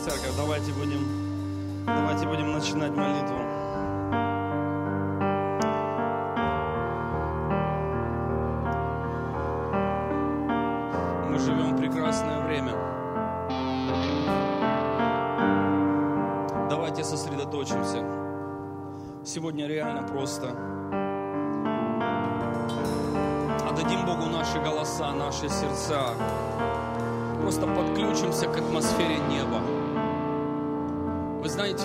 Церковь, давайте будем начинать молитву. Мы живем в прекрасное время. Давайте сосредоточимся. Сегодня реально просто. Отдадим Богу наши голоса, наши сердца. Просто подключимся к атмосфере неба. Вы знаете,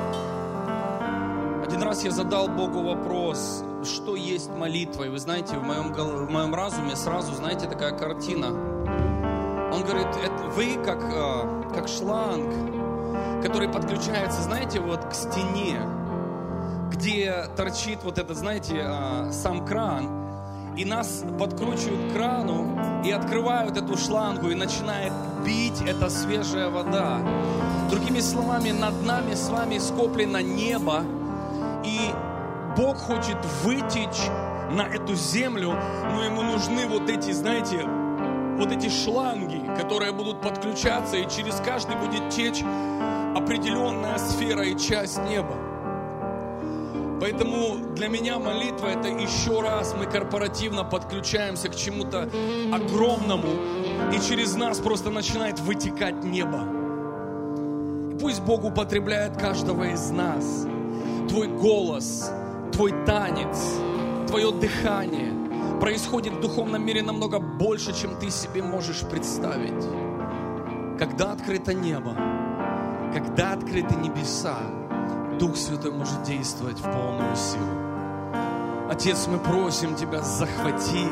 один раз я задал Богу вопрос, что есть молитва. И вы знаете, в моем разуме сразу, знаете, такая картина. Он говорит, вы как шланг, который подключается, знаете, вот к стене, где торчит вот этот, знаете, сам кран. И нас подкручивают к крану и открывают эту шлангу, и начинает бить эта свежая вода. Другими словами, над нами с вами скоплено небо, и Бог хочет вытечь на эту землю, но ему нужны вот эти, знаете, вот эти шланги, которые будут подключаться, и через каждый будет течь определенная сфера и часть неба. Поэтому для меня молитва – это еще раз мы корпоративно подключаемся к чему-то огромному, и через нас просто начинает вытекать небо. И пусть Бог употребляет каждого из нас. Твой голос, твой танец, твое дыхание происходит в духовном мире намного больше, чем ты себе можешь представить. Когда открыто небо, когда открыты небеса, Дух Святой может действовать в полную силу. Отец, мы просим Тебя, захвати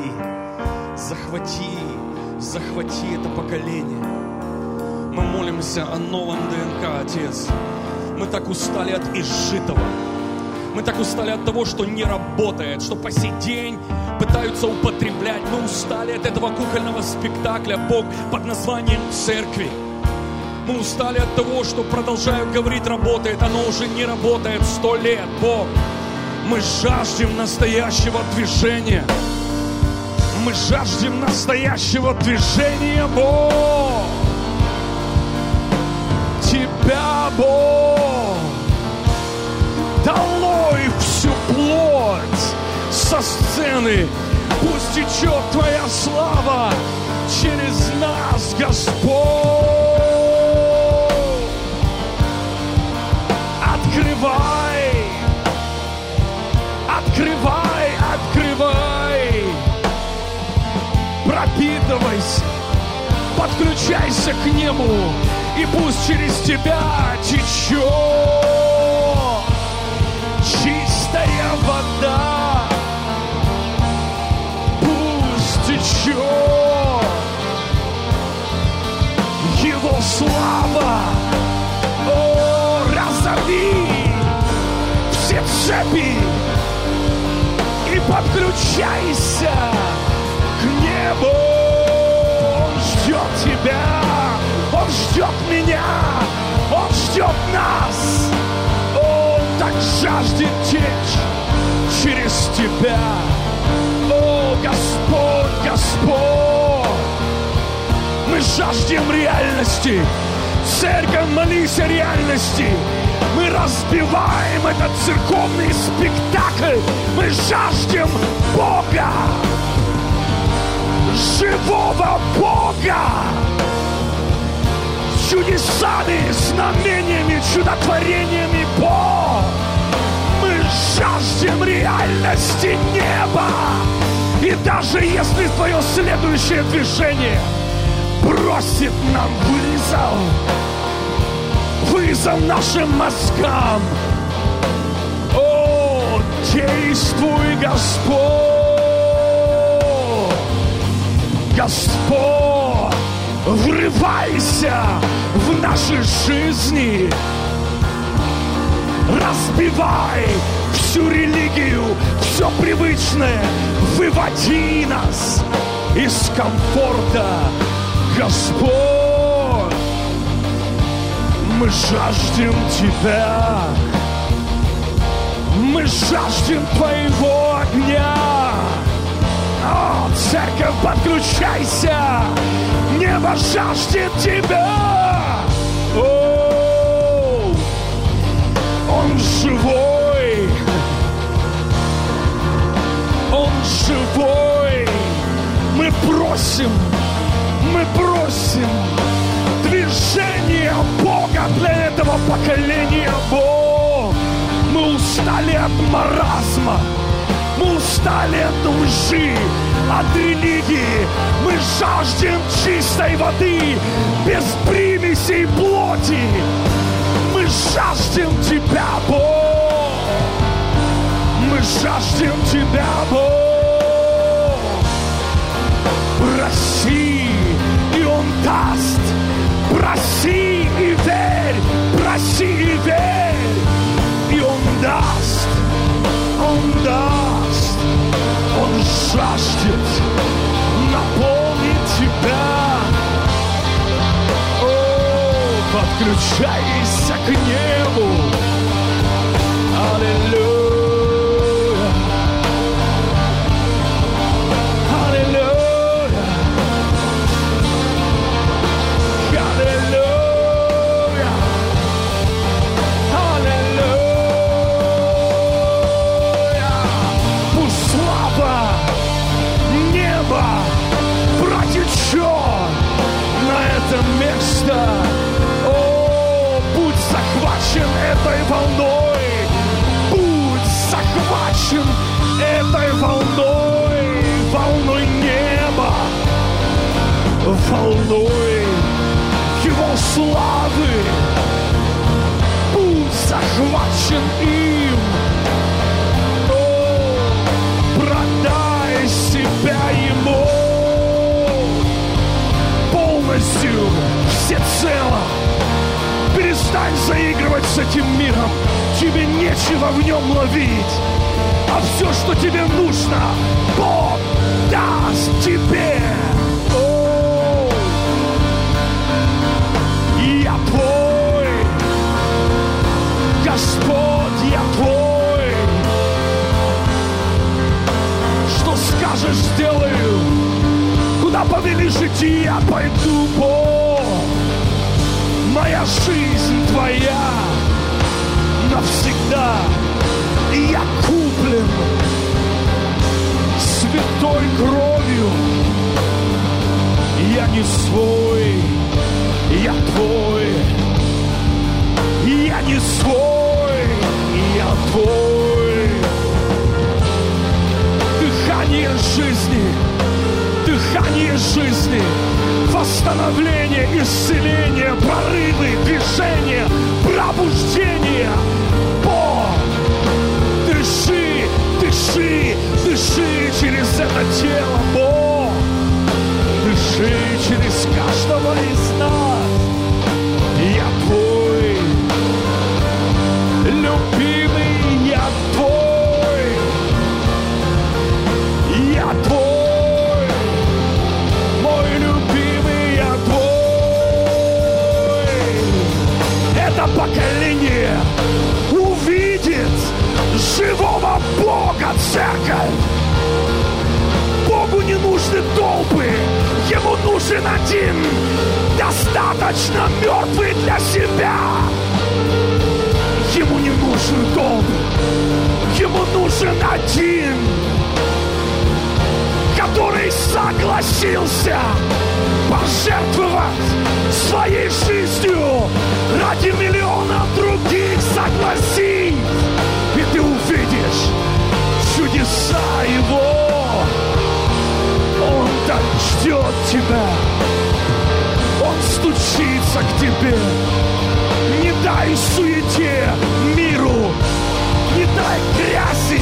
это поколение. Мы молимся о новом ДНК, Отец. Мы так устали от изжитого. Мы так устали от того, что не работает, что по сей день пытаются употреблять. Мы устали от этого кукольного спектакля, Бог, под названием церкви. Мы устали от того, что продолжают говорить, работает, оно уже не работает 100 лет, Бог. Мы жаждем настоящего движения. Мы жаждем настоящего движения, Бог. Тебя, Бог. Долой всю плоть со сцены. Пусть течет Твоя слава через нас, Господь. Открывай, пропитывайся, подключайся к небу, и пусть через тебя течет чистая вода, пусть течет Его слава. О, разорви все цепи и подключайся к небу. Он ждет тебя, Он ждет меня, Он ждет нас. Он так жаждет течь через тебя. О, Господь, Господь, мы жаждем реальности. Церковь, молись о реальности. Мы разбиваем этот церковный спектакль. Мы жаждем Бога, живого Бога, с чудесами, знамениями, чудотворениями, Бог. Мы жаждем реальности неба. И даже если твое следующее движение бросит нам вызов нашим мозгам, о, действуй, Господь, Господь, врывайся в наши жизни, разбивай всю религию, все привычное, выводи нас из комфорта, Господь. Мы жаждем Тебя, мы жаждем Твоего огня. О, церковь, подключайся, небо жаждет Тебя. О, поколение, Бог. Мы устали от маразма, мы устали от лжи, от религии. Мы жаждем чистой воды, без примесей плоти. Мы жаждем Тебя, Бог. Мы жаждем Тебя, Бог. Проси, и Он даст. Проси и верь, проси и верь, и Он даст, Он даст. Он жаждет наполнить тебя. О, подключайся к небу. Аллилуйя. Место. О, будь захвачен этой волной. Будь захвачен этой волной. Волной неба. Волной Его славы. Будь захвачен им. О, продай себя Ему. Полностью, всецело. Перестань заигрывать с этим миром. Тебе нечего в нем ловить. А все, что тебе нужно, Бог даст тебе. О, я твой, Господь, я твой. Что скажешь, сделаю. Куда повелишь идти, я пойду, Бог. Моя жизнь твоя навсегда. И я куплен святой кровью. Я не свой, я твой. Я не свой, я твой. Дыхание жизни. Дыхание жизни, восстановление, исцеление, прорывы, движение, пробуждение. Бог, дыши, дыши, дыши через это тело, Бог. Дыши через каждого из нас. Я твой, любимый, я твой. Я твой. Поколение увидит живого Бога, церковь. Богу не нужны толпы, Ему нужен один, достаточно мертвый для себя. Ему не нужны толпы, Ему нужен один, который согласился пожертвовать своей жизнью ради миллионов других. Согласись, и ты увидишь чудеса Его. Он так ждет тебя. Он стучится к тебе. Не дай суете миру, не дай грязи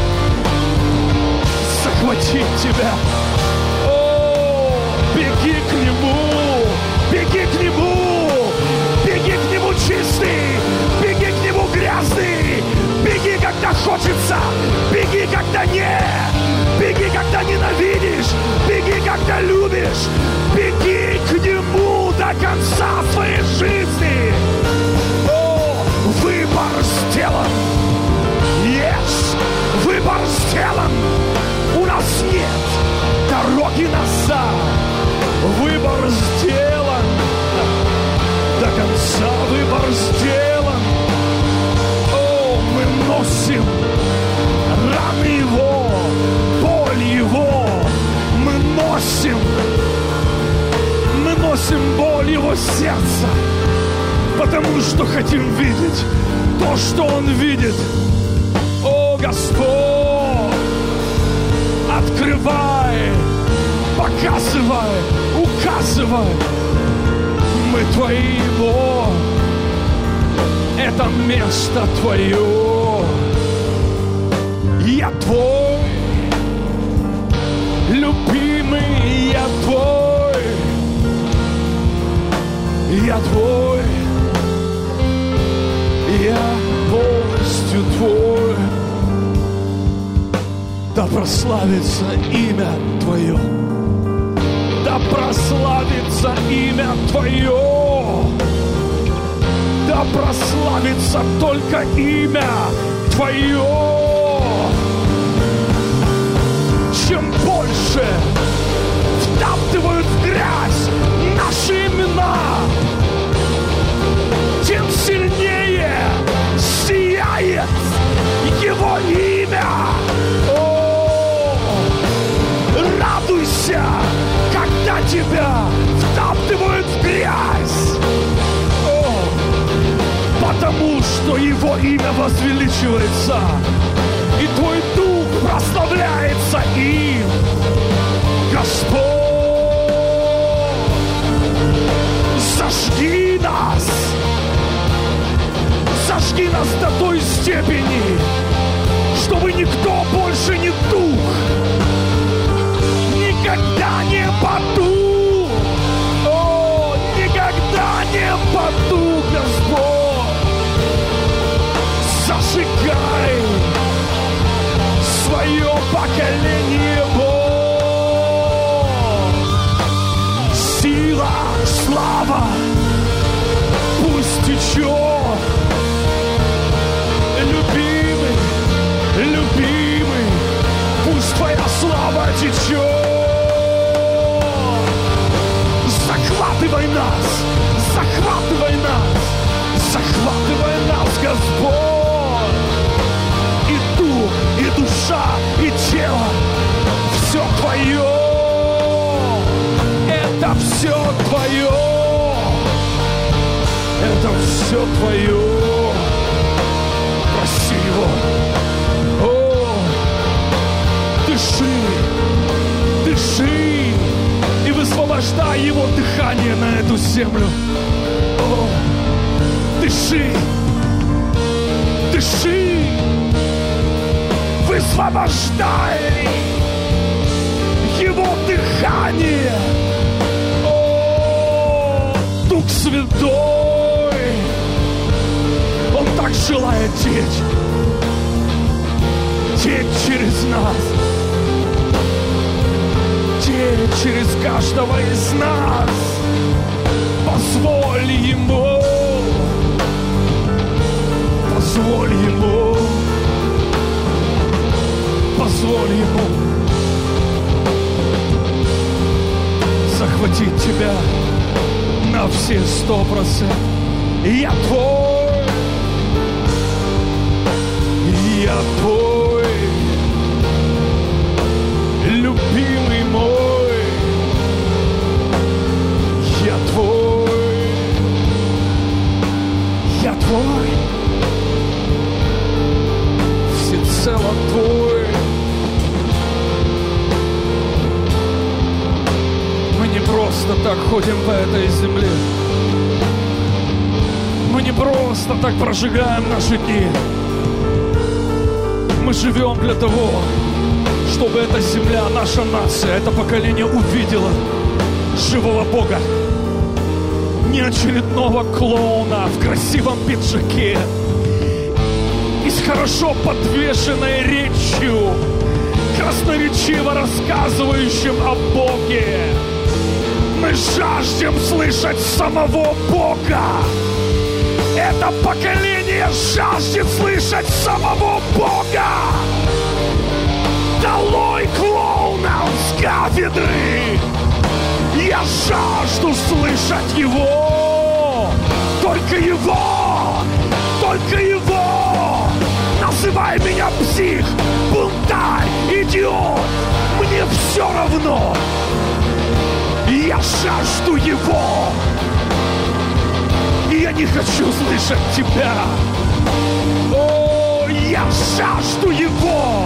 захватить тебя. О, беги к Нему, беги к Нему, беги к Нему чистый, беги к Нему грязный, беги, когда хочется, беги, когда нет, беги, когда ненавидишь, беги, когда любишь, беги к Нему до конца своей жизни. О, выбор сделан. Yes, выбор сделан. У нас нет дороги назад. Выбор сделан. До конца выбор сделан. О, мы носим раны Его, боль Его. Мы носим боль Его сердца. Потому что что хотим видеть, то, что Он видит. О, Господь, открывай, показывай, указывай. Мы Твои, Бог, это место Твое. Я Твой, любимый, я Твой, я Твой, я полностью Твой. Да прославится имя Твое, да прославится имя Твое, да прославится только имя Твое. Чем больше втаптывают в грязь наши имена, тем сильнее сияет Его имя. О, радуйся, когда тебя втаптывают в грязь. О, потому что Его имя возвеличивается, и твой дух прославляется им. Господь, зажги нас до той степени, чтобы никто больше не дух, никогда не потух. О, никогда не потух, Господь. Зажигай свое поколение, Бог. Сила, слава, пусть течет. Любимый, любимый, пусть Твоя слава течет. Захватывай нас, захватывай нас, захватывай нас, Господь. И дух, и душа, и тело, все Твое. Это все Твое. Это все Твое. Проси Его. О, дыши, дыши и высвобождай Его дыхание на эту землю. О, дыши, дыши, высвобождай Его дыхание. О, Дух Святой, Он так желает течь через нас, течь через каждого из нас. Позволь Ему, позволь Ему, позволь Ему захватить тебя на все 100%. Я Твой, я Твой, любимый мой, я Твой, я Твой, всецело Твой. Мы не просто так ходим по этой земле, мы не просто так прожигаем наши дни. Мы живем для того, чтобы эта земля, наша нация, это поколение увидела живого Бога. Не очередного клоуна в красивом пиджаке и с хорошо подвешенной речью, красноречиво рассказывающим о Боге. Мы жаждем слышать самого Бога. Это поколение жаждет слышать самого Бога. Долой клоунов с кафедры! Я жажду слышать Его! Только Его! Только Его! Называй меня псих, бунтарь, идиот! Мне все равно! Я жажду Его! Я Я не хочу слышать Тебя. О, я жажду Его.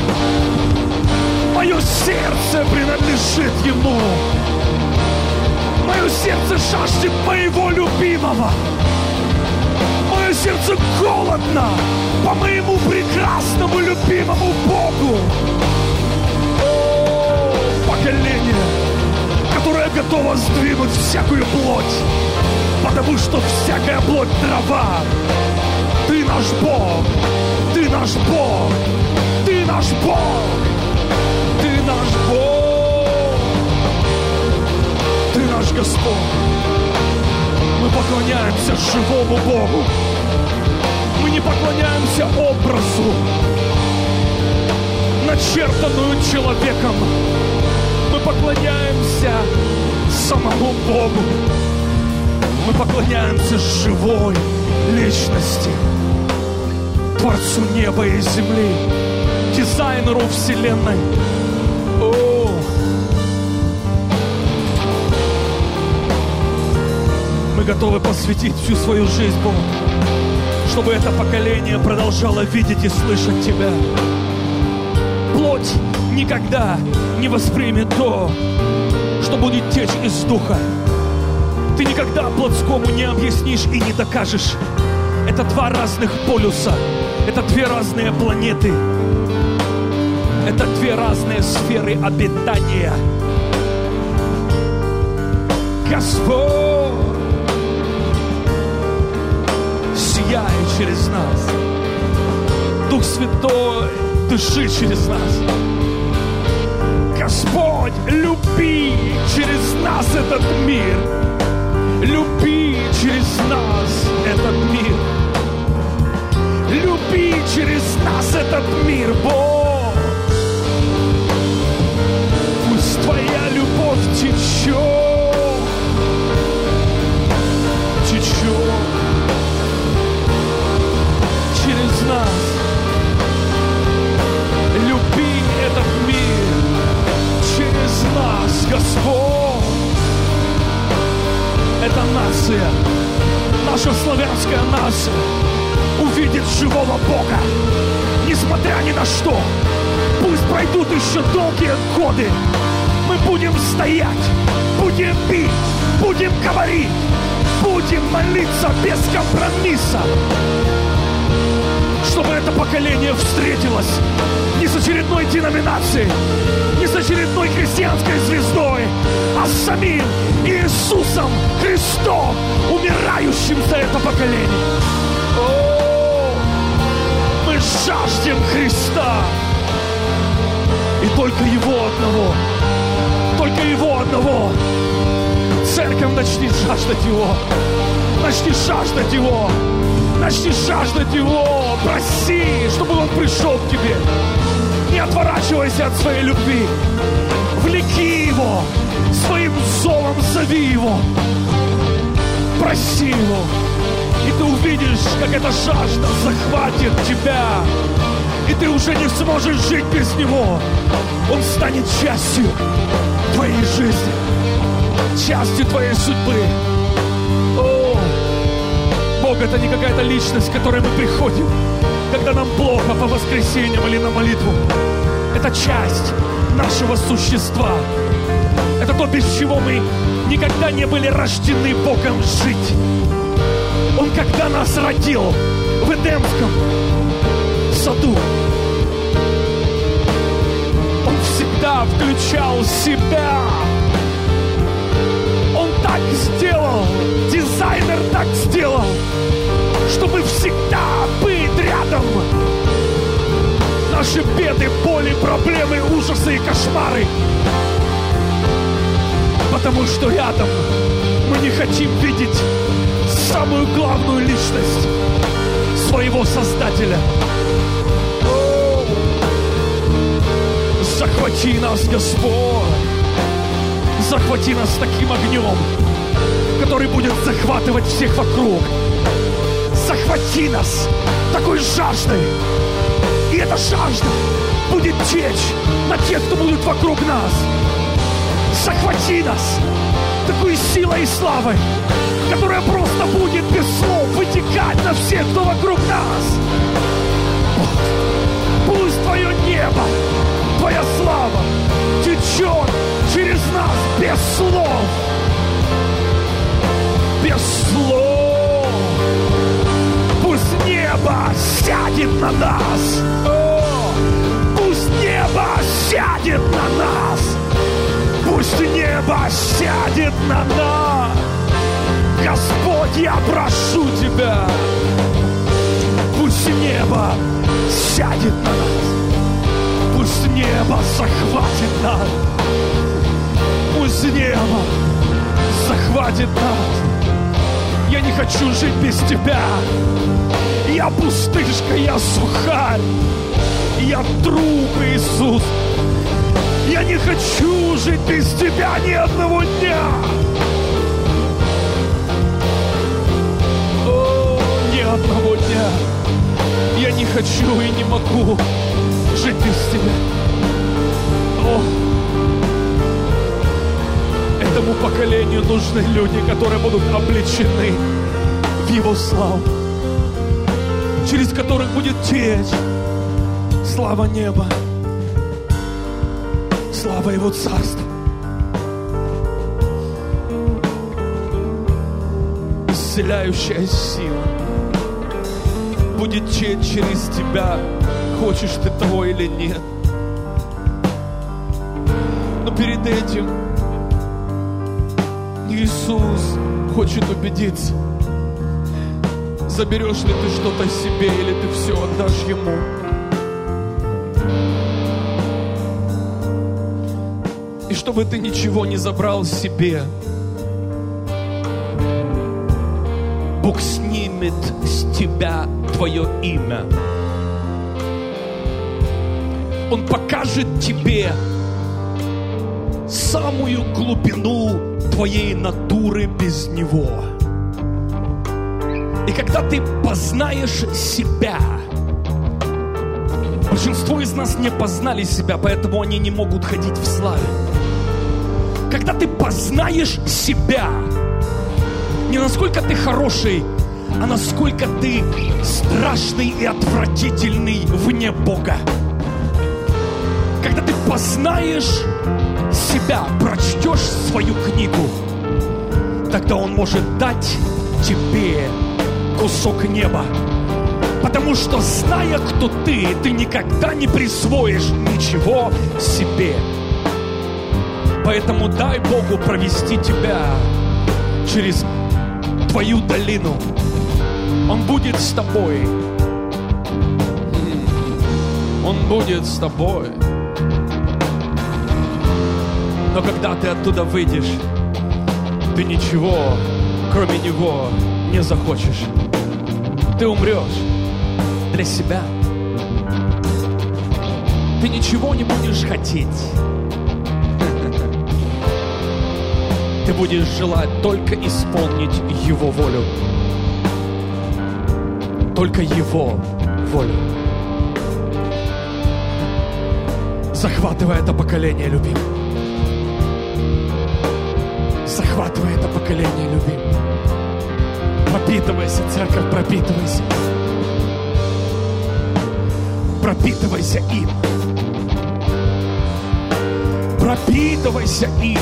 Мое сердце принадлежит Ему. Мое сердце жаждет моего любимого. Мое сердце голодно по моему прекрасному любимому Богу. О, поколение, которое готово сдвинуть всякую плоть, потому что всякая плоть трава. Ты наш Бог, Ты наш Бог, Ты наш Бог, Ты наш Бог, Ты наш Господь. Мы поклоняемся живому Богу. Мы не поклоняемся образу, начертанную человеком. Мы поклоняемся самому Богу. Мы поклоняемся живой личности, Творцу неба и земли, дизайнеру вселенной. О! Мы готовы посвятить всю свою жизнь Богу, чтобы это поколение продолжало видеть и слышать Тебя. Плоть никогда не воспримет то, что будет течь из духа. Ты никогда плотскому не объяснишь и не докажешь. Это два разных полюса, это две разные планеты, это две разные сферы обитания. Господь, сияй через нас. Дух Святой, дыши через нас. Господь, люби через нас этот мир. Люби через нас этот мир. Люби через нас этот мир, Бог. Пусть Твоя любовь течет, течет через нас. Люби этот мир через нас, Господь. Эта нация, наша славянская нация, увидит живого Бога, несмотря ни на что. Пусть пройдут еще долгие годы. Мы будем стоять, будем бить, будем говорить, будем молиться без компромисса, чтобы это поколение встретилось не с очередной деноминацией, не с очередной христианской звездой, а с самим Иисусом Христом, умирающим за это поколение. О, мы жаждем Христа. И только Его одного, только Его одного. Церковь, начни жаждать Его, начни жаждать Его, начни жаждать Его. Проси, чтобы Он пришел к тебе. Не отворачивайся от своей любви. Влеки Его, своим зовом зови Его. Проси Его. И ты увидишь, как эта жажда захватит тебя. И ты уже не сможешь жить без Него. Он станет частью твоей жизни, частью твоей судьбы. О, Бог — это не какая-то личность, к которой мы приходим, когда нам плохо по воскресеньям или на молитву. Это часть нашего существа. Это то, без чего мы никогда не были рождены Богом жить. Он, когда нас родил в Эдемском саду, Он всегда включал себя. Он так сделал, дизайнер так сделал, чтобы всегда быть рядом. Наши беды, боли, проблемы, ужасы и кошмары. Потому что рядом мы не хотим видеть самую главную личность своего Создателя. О, захвати нас, Господь. Захвати нас таким огнем, который будет захватывать всех вокруг. Захвати нас такой жаждой. И эта жажда будет течь на тех, кто будут вокруг нас. Захвати нас такой силой и славой, которая просто будет без слов вытекать на всех, кто вокруг нас. Пусть Твое небо, Твоя слава течет через нас без слов. Без слов. Пусть небо сядет на нас. Пусть небо сядет на нас. Пусть небо сядет на нас. Господь, я прошу Тебя, пусть небо сядет на нас. Пусть небо захватит нас. Пусть небо захватит нас. Я не хочу жить без Тебя. Я пустышка, я сухарь. Я труп, Иисус. Я не хочу жить без Тебя ни одного дня. О, ни одного дня. Я не хочу и не могу жить без Тебя. О, этому поколению нужны люди, которые будут облечены в Его славу, через которых будет течь слава неба, слава Его Царства. Исцеляющая сила будет течь через тебя, хочешь ты того или нет. Но перед этим Иисус хочет убедиться, заберешь ли ты что-то себе или ты все отдашь Ему. И чтобы ты ничего не забрал себе, Бог снимет с тебя твое имя. Он покажет тебе самую глубину твоей натуры без Него. И когда ты познаешь себя, большинство из нас не познали себя, поэтому они не могут ходить в славе. Когда ты познаешь себя, не насколько ты хороший, а насколько ты страшный и отвратительный вне Бога. Когда ты познаешь себя, прочтешь свою книгу, тогда Он может дать тебе кусок неба. Потому что, зная, кто ты никогда не присвоишь ничего себе. Поэтому дай Богу провести тебя через твою долину. Он будет с тобой. Он будет с тобой. Но когда ты оттуда выйдешь, ты ничего, кроме Него, не захочешь. Ты умрешь для себя. Ты ничего не будешь хотеть. Ты будешь желать только исполнить Его волю. Только Его волю. Захватывай это поколение, любимый. Захватывай это поколение, любимый. Пропитывайся, церковь, пропитывайся. Пропитывайся им. Пропитывайся им.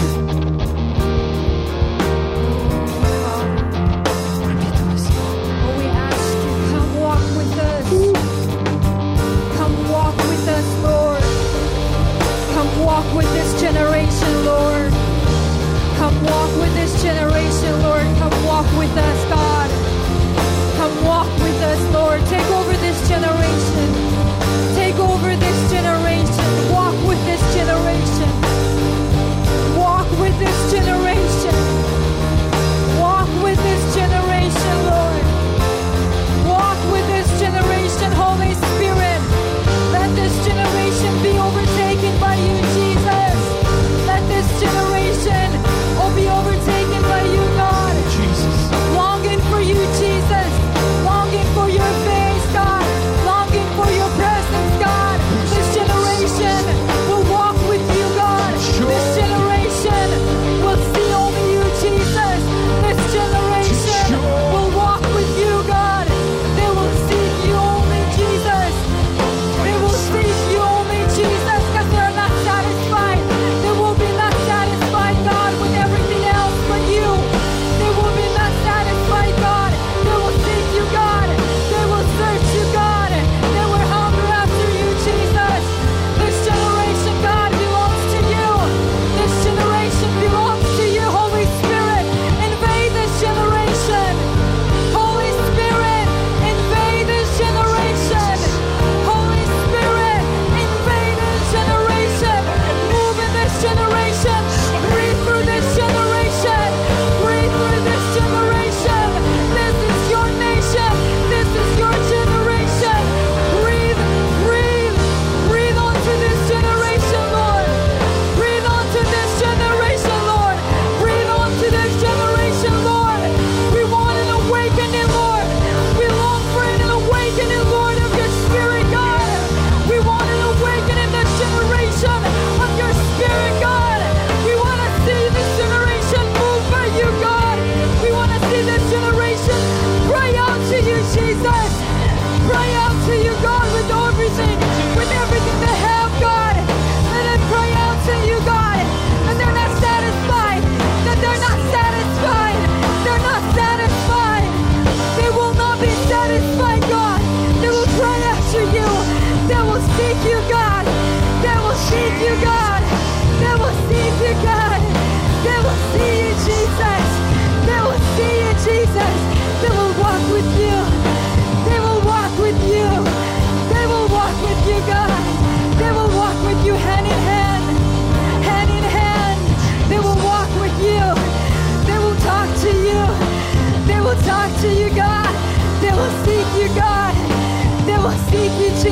Walk with this generation, Lord. Come walk with this generation, Lord. Come walk with us, God. Come walk with us, Lord. Take over this generation. Take over this generation. Walk with this generation. Walk with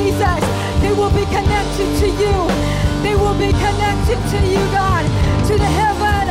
Jesus. They will be connected to you. They will be connected to you, God, to the heaven,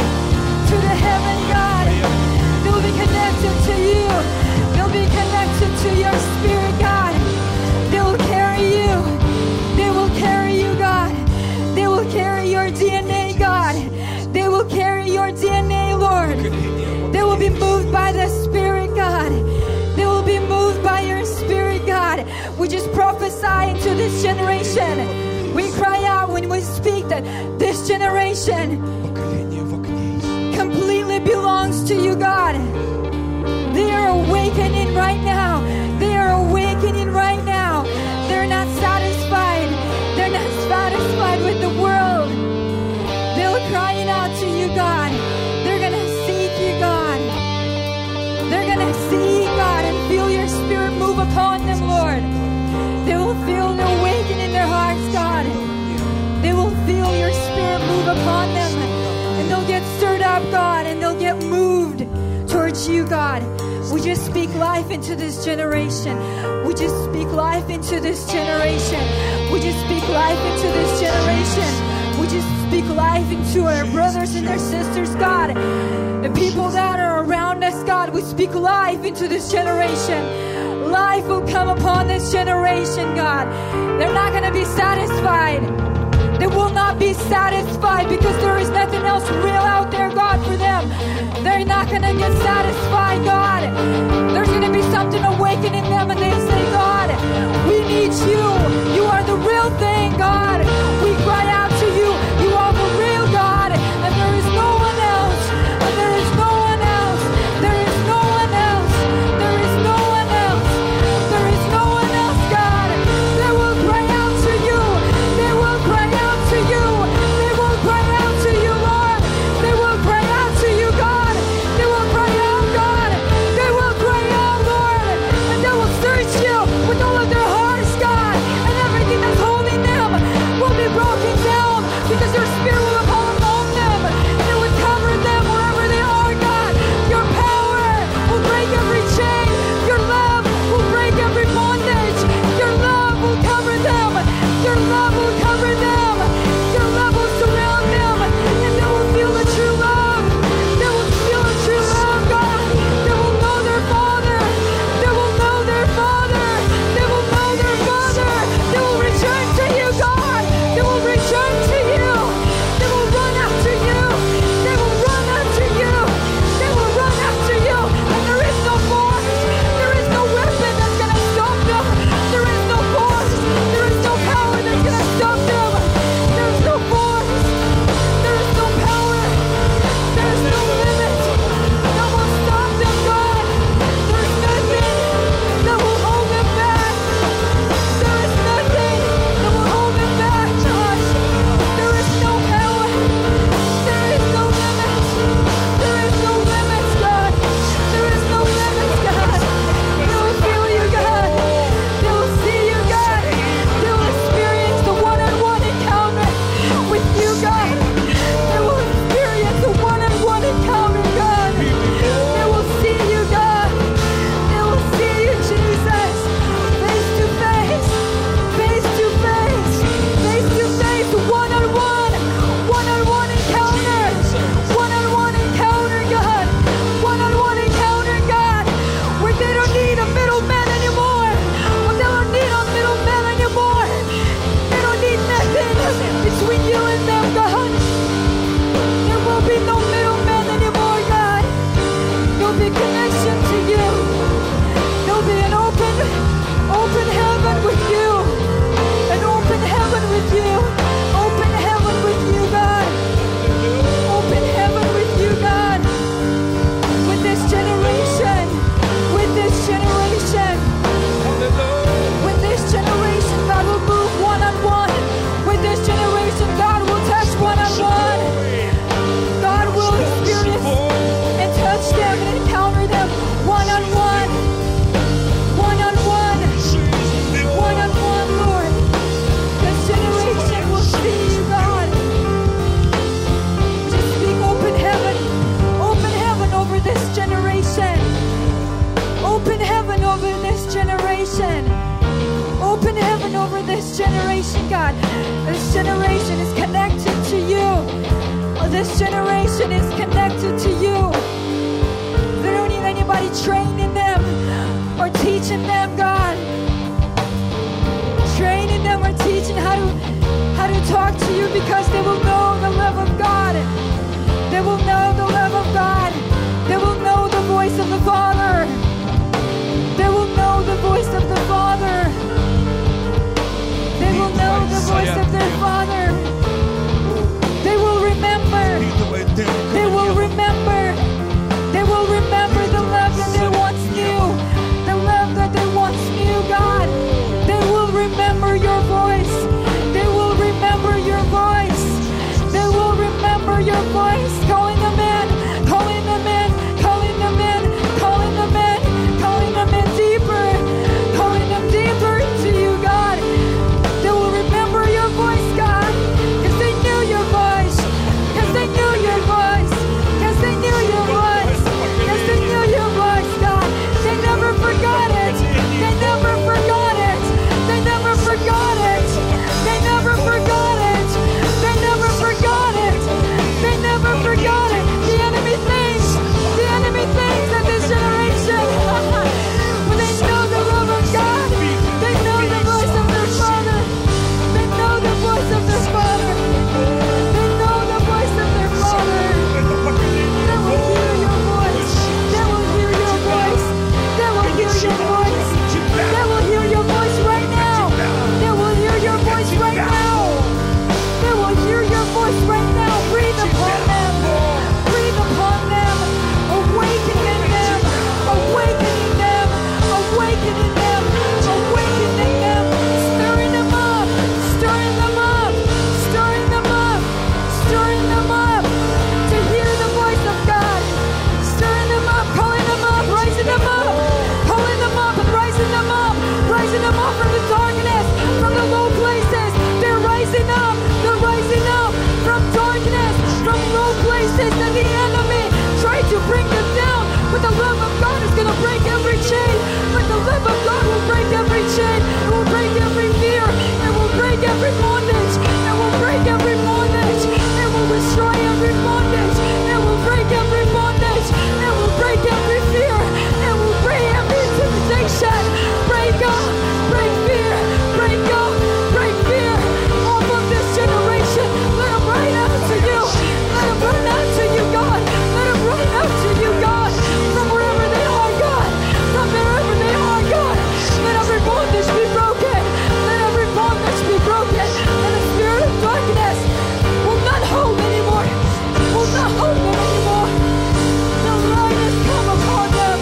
God. They will be connected to you. They'll be connected to your spirit, God. They will carry you. They will carry you, God. They will carry your DNA, God. They will carry your DNA, Lord. They will be moved by the Spirit, God. They will be moved by your Spirit, God. We just prophesy into this generation. We cry out when we speak that this generation completely belongs to you, God. They are awakening right now. They are awakening right now. They're not satisfied. They're not satisfied with the world. They're crying out to you, God. They're going to seek you, God. They're going to see, God, and feel your Spirit move upon them, Lord. They will feel the awakening in their hearts, God. They will feel your Spirit move upon them. And they'll get stirred up, God, and they'll get moved towards you, God. We just speak life into this generation. We just speak life into this generation. We just speak life into this generation. We just speak life into our brothers and their sisters, God. The people that are around us, God, we speak life into this generation. Life will come upon this generation, God. They're not going to be satisfied. They will not be satisfied because there is nothing else real out there, God, for them. They're not going to get satisfied, God. There's going to be something awakening them and they say, God, we need you. You are the real thing, God. We cry out to you. You are the real God. And there is no one else. And there is no one else. There is no one else. There is no one else. There is no one else, God. They will cry out to you. They will cry out to you. They will cry out to you, Lord. They will cry out to you, God. They will cry out, God. They will cry out, Lord. And they will search you with over this generation, God. This generation is connected to you. This generation is connected to you. They don't need anybody training them or teaching them, God. Training them or teaching how to talk to you, because they will know the love of God. They will know the love of God. They will know the voice of the Father. They will know the voice of the Father. They will know the voice of their Father. They will remember. They will remember. They will remember the love that they once knew. The love that they once knew, God. They will remember your voice. They will remember your voice. They will remember your voice. Calling them in. Calling them in. Calling them in. Calling them in. Calling them in deeper. Calling them deeper to you, God. They will remember your voice, God. Because they knew your voice. Because they knew your voice. Because they knew your voice. Because they knew your voice, God. They never forgot it. They never forgot it. They never forgot it. They never forgot it. They never forgot it. They never forgot it. The enemy thinks that this generation, but they know the love of God. They know the voice of their Father. They know the voice of their Father. They know the voice of their Father. They will hear your voice. They will hear your voice. They will hear your voice. They will hear your voice right now. They will hear your voice right now. They will hear your voice right now. Breathe upon them. Breathe upon them. Awaken in them. Awakening them. Awakening them. Awakening them. Stirring them up. Stirring them up. Stirring them up. Stirring them up to hear the voice of God. Stirring them up. Calling them up. Rising them up. Calling them up and rising them up. Rising them up from the darkness. From the low places. They're rising up. They're rising up from darkness. From low places that the enemy tried to bring them down. But the love of God is going to break every chain. But the love of God will break every chain. It will break every fear. It will break every bondage. It will break every bondage. It will destroy every bondage. It will break every bondage. It will break every fear. It will break every intimidation. Break up. Break fear. Break up. Break fear off of this generation. Let them run out to you. Let them run out to you, God. Let them run out to you, God. From wherever they are, God. From wherever they are, God. Let every bondage be broken. Let every bondage be broken. And the spirit of darkness will not hold anymore. Will not hold them anymore. The light has come upon them.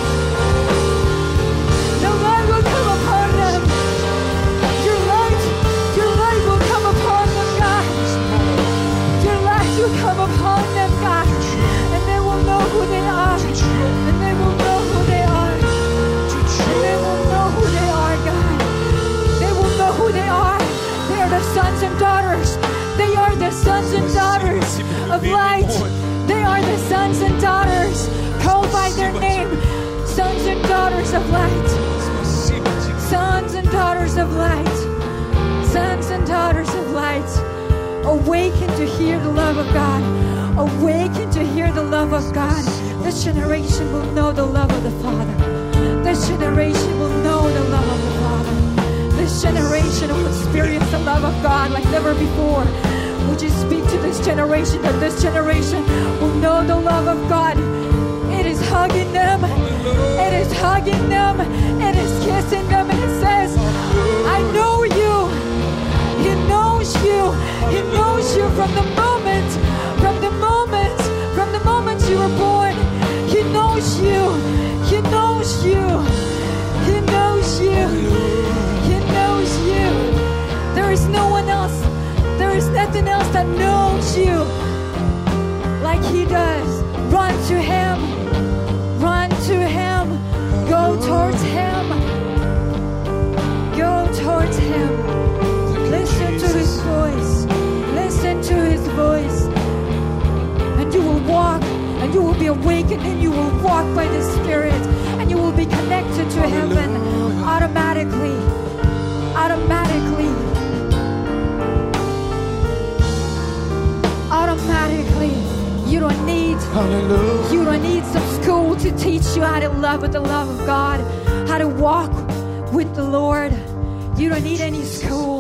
The light will come upon them. Your light will come upon them, God. Your light will come upon them, God. And they will know who they are. And they will know who they are. And they will know who they are, God. They will know who they are. They are the sons and daughters. They are the sons and daughters of light. They are the sons and daughters called by their name. Sons and daughters of light. Sons and daughters of light. Sons and daughters of light. Awaken to hear the love of God. Awaken to hear the love of God. This generation will know the love of the Father. This generation will know the love of the Father. This generation will experience the love of God like never before. Would you speak to this generation, that this generation will know the love of God? It is hugging them. It is hugging them. It is kissing them. And it says, I know you. He knows you. He knows you from the moment you were born. He knows you. He knows you. He knows you. He knows you. There is no one else. There is nothing else that knows you like He does. Run to Him. Run to Him. Go towards Him. Go towards Him. Listen to His voice. Listen to His voice. And you will walk, and you will be awakened, and you will walk by the Spirit, and you will be connected to heaven automatically. Automatically. Hallelujah. You don't need some school to teach you how to love with the love of God, how to walk with the Lord. You don't need any school.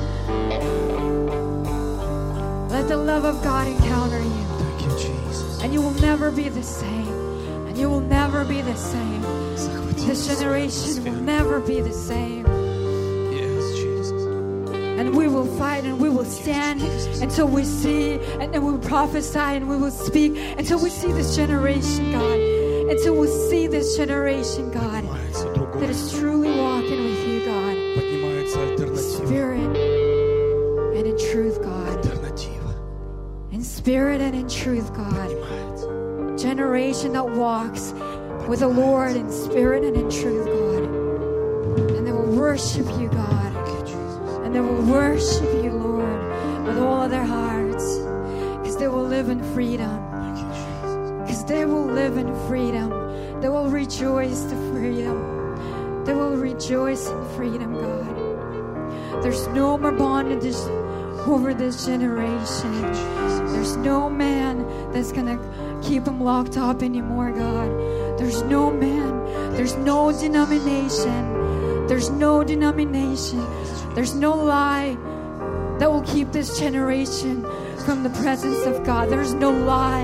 Let the love of God encounter you. Thank you, Jesus. And you will never be the same. And you will never be the same. This generation will never be the same. Yes, Jesus. And we will fight and we will stand until we see, and then we will prophesy and we will speak until we see this generation, God. Until we see this generation, God, that is truly walking with you, God. In spirit and in truth, God. In spirit and in truth, God. Generation that walks with the Lord in spirit and in truth, God. And they will worship you, God. And they will worship you, Lord, with all of their hearts. Because they will live in freedom. Because they will live in freedom. They will rejoice in freedom. They will rejoice in freedom, God. There's no more bondage over this generation. There's no man that's going to keep them locked up anymore, God. There's no man. There's no denomination. There's no denomination. There's no lie that will keep this generation from the presence of God. There's no lie.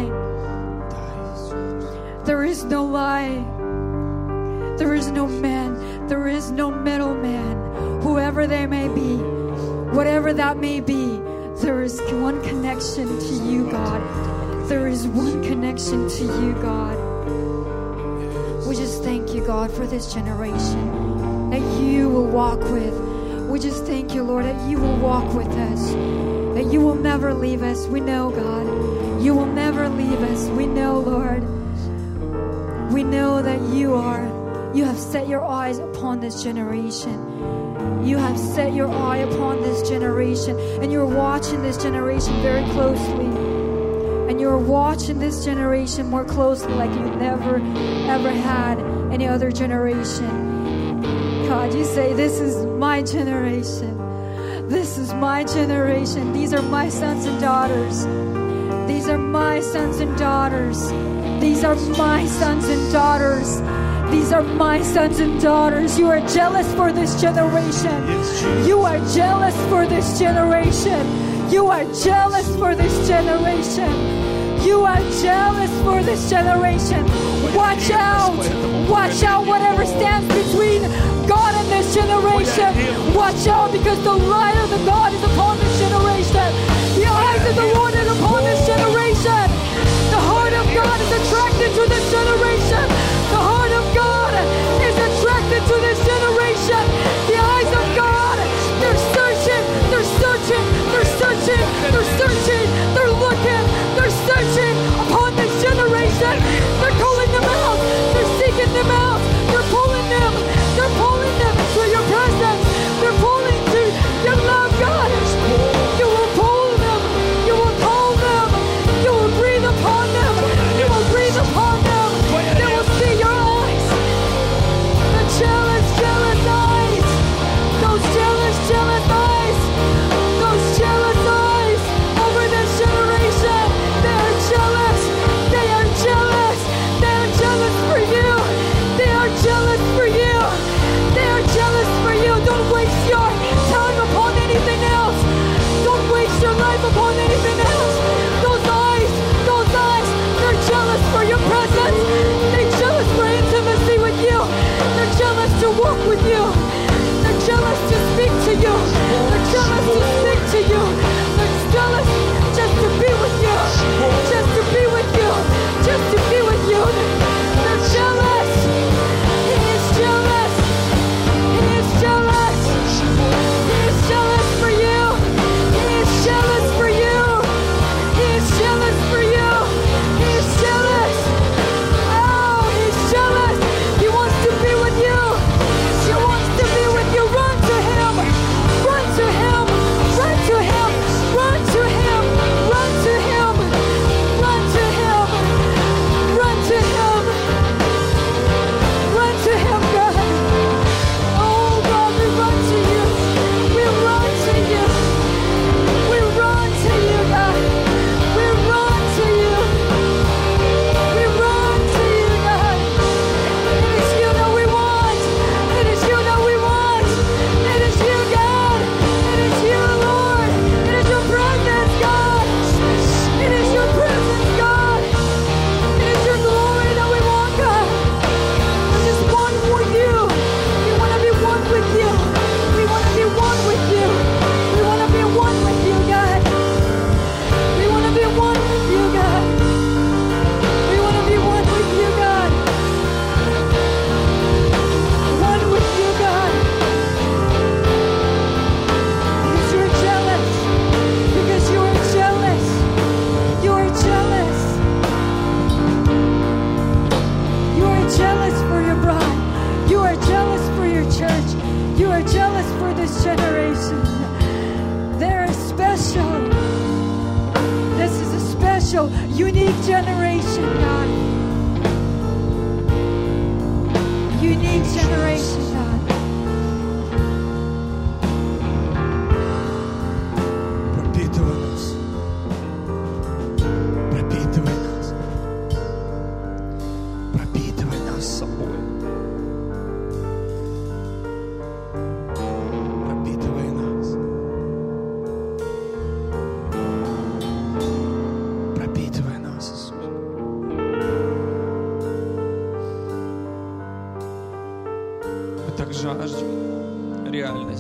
There is no lie. There is no man. There is no middleman. Whoever they may be, whatever that may be, there is one connection to you, God. There is one connection to you, God. We just thank you, God, for this generation that you will walk with. We just thank you, Lord, that you will walk with us, that you will never leave us. We know, God, you will never leave us. We know, Lord. We know that you have set your eyes upon this generation. You have set your eye upon this generation, and you're watching this generation very closely. And you're watching this generation more closely like you never, ever had any other generation. God, you say, this is my generation. This is my generation. These are my sons and daughters. These are my sons and daughters. These are my sons and daughters. These are my sons and daughters. You are jealous for this generation. You are jealous for this generation. You are jealous for this generation. You are jealous for this generation. Watch out. Watch out whatever stands between God and this generation. Watch out, because the light of the God is upon this generation. The eyes of the Lord are upon this generation. The heart of God is attracted to this generation. The heart of God is attracted to this generation. The eyes of God, they're searching, they're searching, they're searching, they're searching, they're looking, they're searching upon this generation. They're calling them out, they're seeking them out, they're pulling them to your presence. They're pulling to your love, God.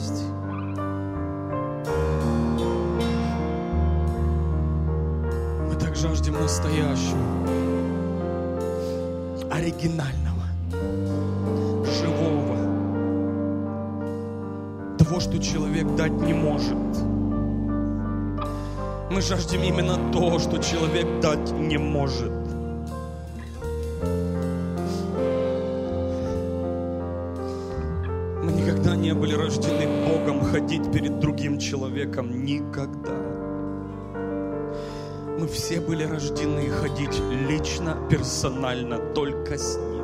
радость. Мы так жаждем настоящего, оригинального, живого, того, что человек дать не может. Мы жаждем именно то, что человек дать не может. Мы никогда не были рождены Богом ходить перед другим человеком. Никогда. Мы все были рождены ходить лично, персонально, только с Ним.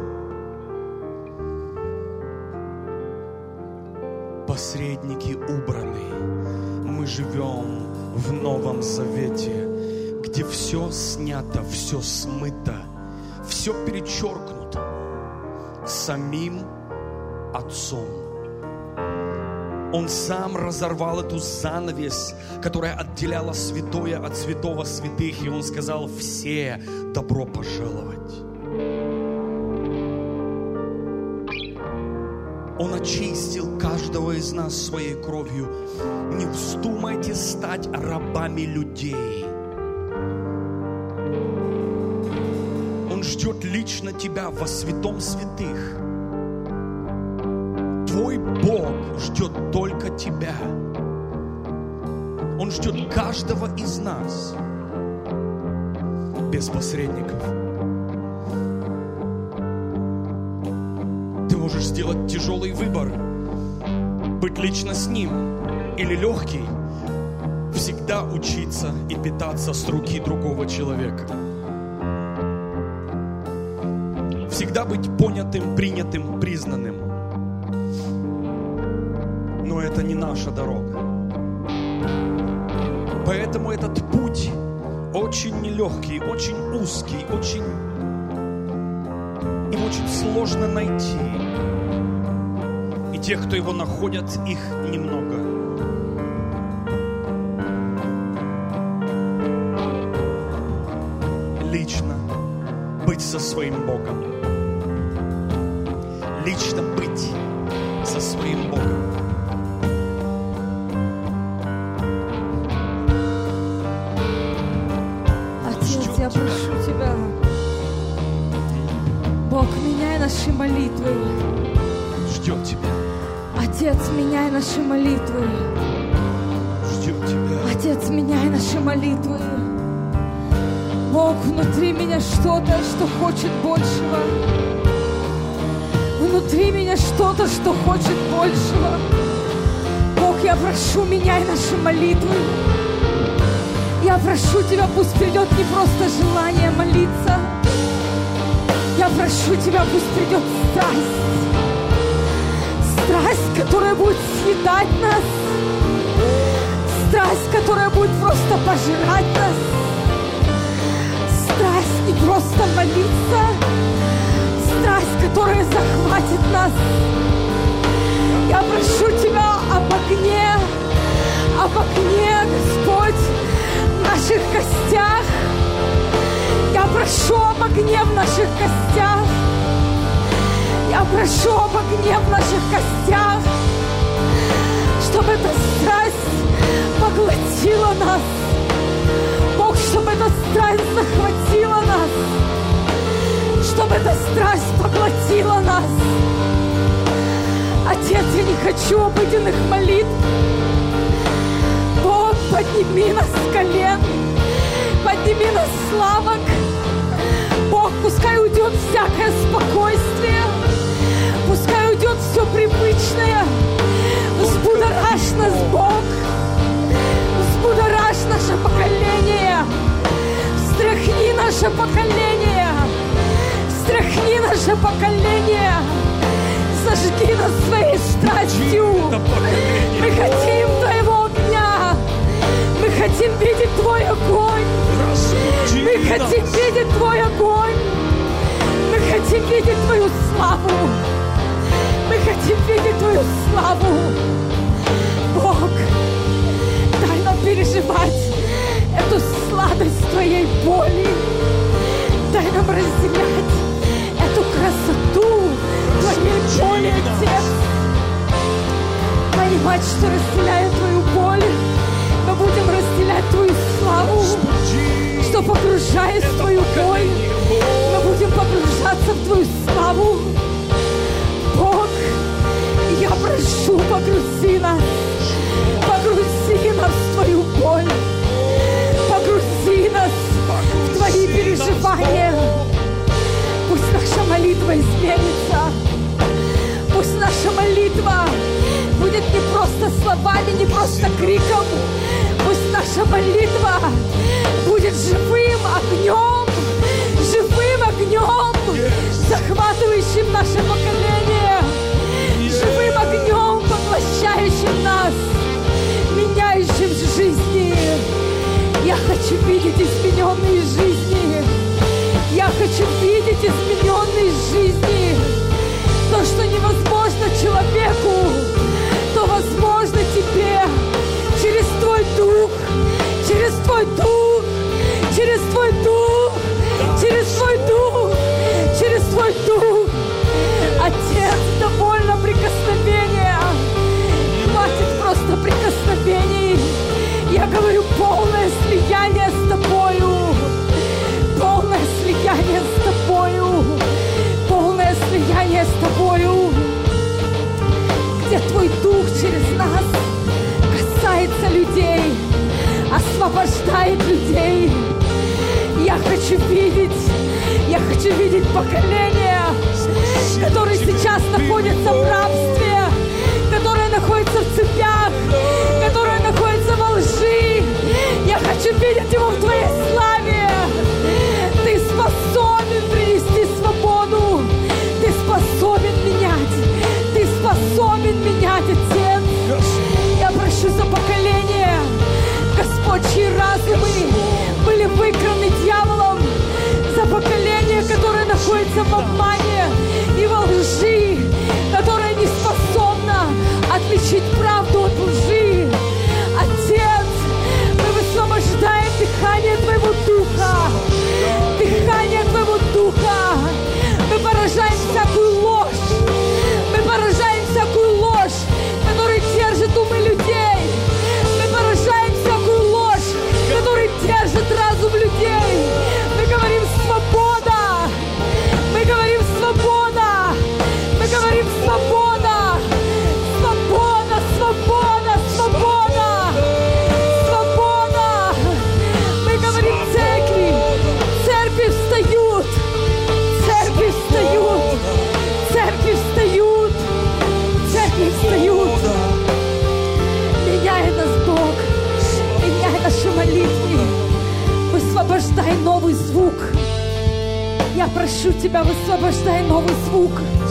Посредники убраны. Мы живем в Новом Завете, где все снято, все смыто, все перечеркнуто самим Отцом. Он сам разорвал эту занавесь, которая отделяла святое от святого святых, и Он сказал: все добро пожаловать. Он очистил каждого из нас своей кровью. Не вздумайте стать рабами людей. Он ждет лично тебя во святом святых. Твой Бог ждет только тебя. Он ждет каждого из нас без посредников. Ты можешь сделать тяжелый выбор: быть лично с Ним, или легкий, всегда учиться и питаться с руки другого человека. Всегда быть понятым, принятым, признанным. Но это не наша дорога. Поэтому этот путь очень нелегкий, очень узкий, им очень сложно найти. И тех, кто его находят, их немного. Лично быть со своим Богом. Лично быть со своим Богом. Отец, я прошу Тебя, Бог, меняй наши молитвы. Ждет Тебя. Отец, меняй наши молитвы. Ждет Тебя. Отец, меняй наши молитвы. Бог, внутри меня что-то, что хочет большего. Внутри меня что-то, что хочет большего. Бог, я прошу, меняй наши молитвы. Я прошу Тебя, пусть придет не просто желание молиться. Я прошу Тебя, пусть придет страсть. Страсть, которая будет съедать нас. Страсть, которая будет просто пожирать нас. Страсть не просто молиться. Страсть, которая захватит нас. Я прошу Тебя об огне, Господь, в наших костях. Я прошу об огне в наших костях. Я прошу об огне в наших костях, чтобы эта страсть поглотила нас. Бог, чтобы эта страсть захватила нас. Чтобы эта страсть поглотила нас. Отец, я не хочу обыденных молитв. Бог, подними нас с колен. Подними нас с лавок. Бог, пускай уйдет всякое спокойствие. Пускай уйдет все привычное. Взбудоражь нас, Бог. Взбудоражь наше поколение. Встряхни наше поколение. Встряхни наше поколение. Зажги нас своей страстью. Мы хотим Твоего огня. Мы хотим видеть Твой огонь. Мы хотим видеть Твой огонь. Мы хотим видеть Твою славу. Мы хотим видеть Твою славу. Бог, дай нам переживать эту сладость Твоей боли. Дай нам разделять эту красоту Твоей боли, Отец. мать, что разделяет Твою боль, мы будем разделять Твою славу, что погружаясь в Твою боль, мы будем погружаться в Твою славу. Бог, я прошу, погрузи нас в Твою боль, погрузи нас в Твои переживания. Пусть наша молитва изменится, пусть наша молитва будет не просто словами, не просто криком, пусть наша молитва будет живым огнем, захватывающим наше поколение, живым огнем, поглощающим нас, меняющим жизни. Я хочу видеть измененные жизни. Я хочу видеть измененные жизни. То, что невозможно человеку, то возможно тебе через Твой Дух, через Твой Дух, через Твой Дух, через Твой Дух, через Твой Дух. Отец, довольно прикосновения. Хватит просто прикосновений. Я говорю, полное слияние с Тобою. Полное слияние с Тобою. Полное слияние с Тобою. Где Твой Дух через нас касается людей, освобождает людей. Я хочу видеть поколение, которое сейчас находится в рабстве, которое находится в цепях, которое находится во лжи. Я хочу видеть его в Твоей славе. Ты способен принести свободу. Ты способен менять. Ты способен менять, Отец. Я прошу за поколение, Господь, чьи разумы были выкраны дьяволом, за поколение, которое находится в обмане и во лжи, которое не способно отличить правду от лжи. Отец, мы высвобождаем дыхание Твоего Духа, дыхание Твоего Духа. Мы поражаем всякую ложь, которая держит умы людей. Мы поражаем всякую ложь, которая держит разум людей. Мы говорим свобода, мы говорим свобода, мы говорим свобода, свобода, свобода, свобода, свобода. Мы говорим церкви, церкви встают, церкви встают, церкви встают, церкви встают. Меняй нас, Бог, меняй наши молитвы, высвобождай новый звук. Я прошу Тебя, высвобождай новый звук.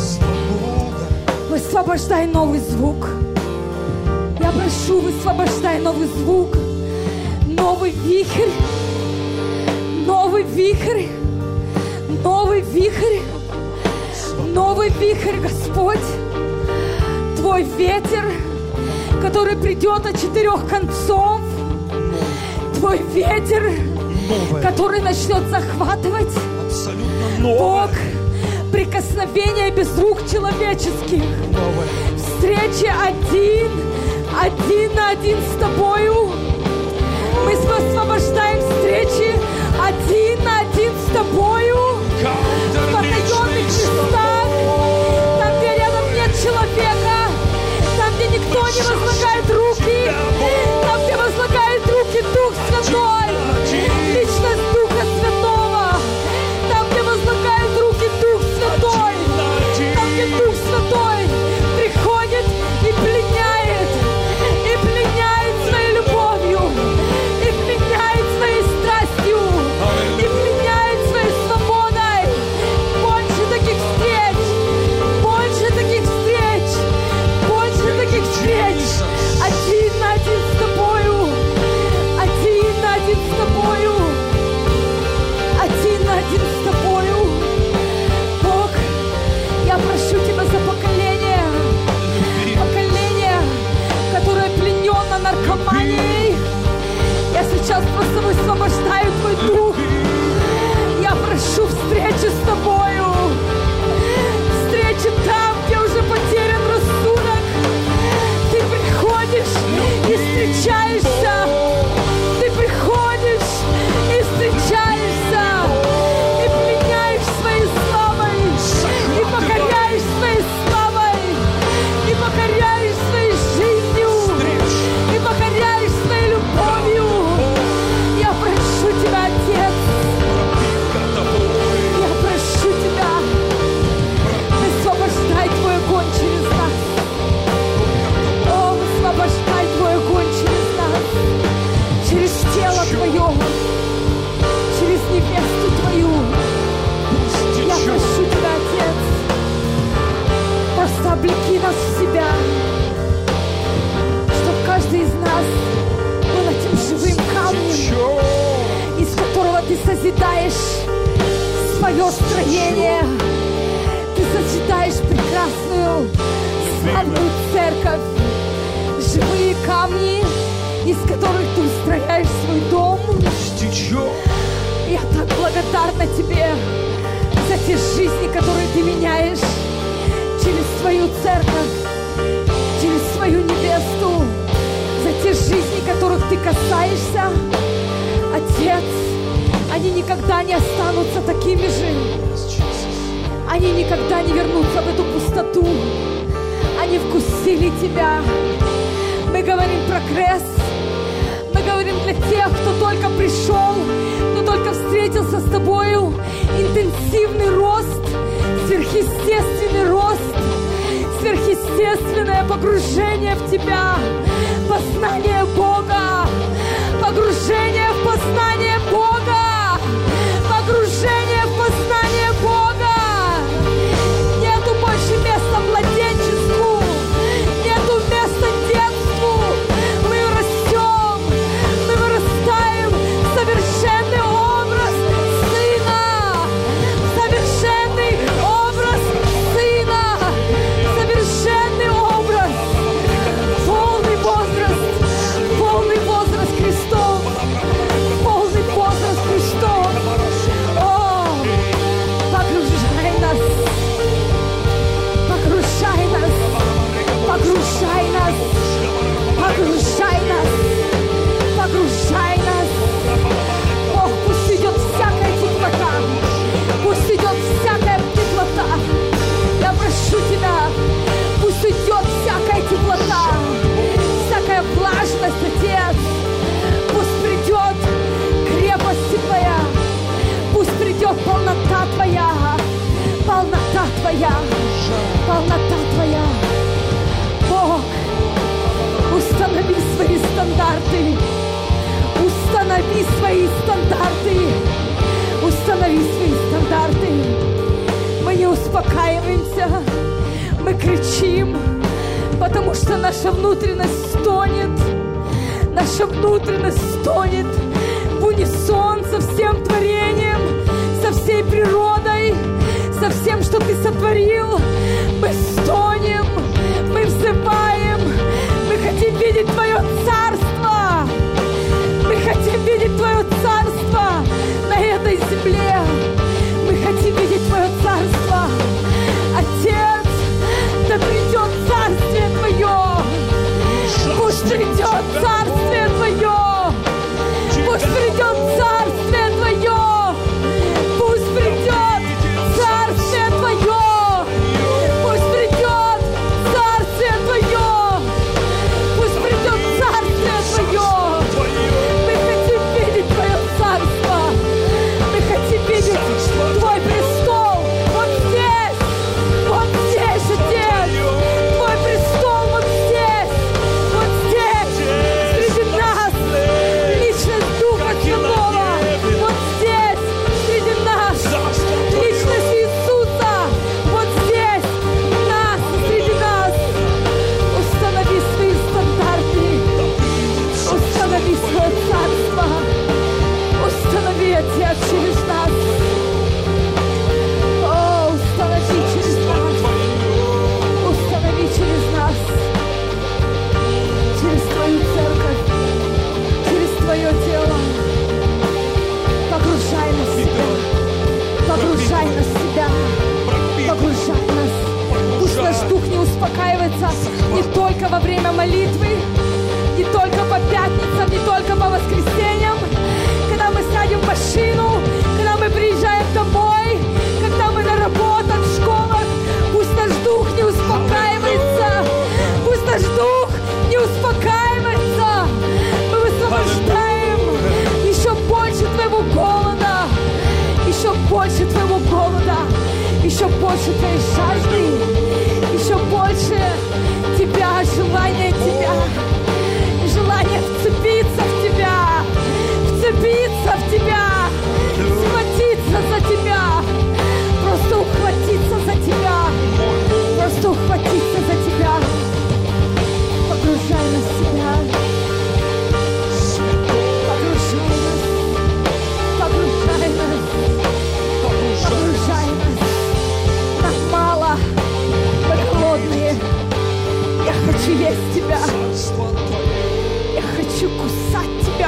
Высвобождай новый звук. Я прошу, высвобождай новый звук. Новый вихрь. Новый вихрь. Новый вихрь. Новый вихрь, Господь. Твой ветер, который придет от 4 концов. Твой ветер, который начнет захватывать. Бог, прикосновение без рук человеческих. Встречи один на один с Тобою. Мы высвобождаем встречи один на один с Тобою. В потаенных местах, там, где рядом нет человека, там, где никто не возлагает руки, там, где возлагает руки Дух Святой, личность Духа Святого, там, где возлагает руки Дух Святой, там, где Дух Святой приходит и пленяет своей любовью, и пленяет своей страстью, и пленяет своей свободой. Больше таких встреч, больше таких встреч, больше таких встреч. Один на один с Тобою, один на один с Тобою, один на один с Тобою. Бог, я прошу Тебя за поколение, которое пленено наркоманией. Я сейчас просто высвобождаю Твой Дух. Я прошу встречи с Тобою, встречи там, где уже потерян рассудок. Ты приходишь встречаешься, ты приходишь и встречаешься, и пленяешь своей славой, и покоряешь своей славой, и покоряешь своей жизнью, и покоряешь своей любовью. Я прошу Тебя, Отец, я прошу Тебя, высвобождай Твой огонь через нас. О, высвобождай Твой огонь через нас, через тело Твое, через невесту Твою. Я прошу Тебя, Отец, просто облеки нас в себя, чтобы каждый из нас был этим живым камнем, из которого Ты созидаешь свое строение. Ты созидаешь прекрасную, славную церковь, живые камни, из которых Ты устрояешь свой дом. Я так благодарна Тебе за те жизни, которые Ты меняешь через свою церковь, через свою невесту, за те жизни, которых Ты касаешься. Отец, они никогда не останутся такими же. Они никогда не вернутся в эту пустоту. Они вкусили Тебя. Мы говорим прогресс. Мы говорим для тех, кто только пришел, кто только встретился с Тобою. Интенсивный рост, сверхъестественный рост, сверхъестественное погружение в Тебя, познание Бога, погружение в познание Бога, погружение в познание Бога. Нету больше места младенчеству, нету места детству. Мы растем, мы вырастаем в совершенный образ Сына, совершенный образ Сына, совершенный образ, полный возраст Христов, полный возраст Христов. О, погружай нас, погружай нас, погружай нас, погружай нас, погружай нас. Бог, пусть идет всякая теплота, пусть идет всякая теплота. Я прошу Тебя, пусть идет всякая теплота, всякая влажность, Отец. Пусть придет крепость Твоя, пусть придет полнота Твоя, полнота Твоя, полнота Твоя. Бог, установи свои стандарты, установи свои стандарты, установи свои стандарты. Мы не успокаиваемся, мы кричим, потому что наша внутренность стонет, наша внутренность стонет в унисон со всем творением, со всей природой, со всем, что Ты сотворил. Мы стонем, мы взываем, мы хотим видеть Твое царство, мы хотим видеть Твое царство на этой земле, мы хотим видеть Твое царство. Отец, да придет царствие Твое, пусть придет царствие Твое, пусть придет царствие Твое, пусть придет царствие Твое,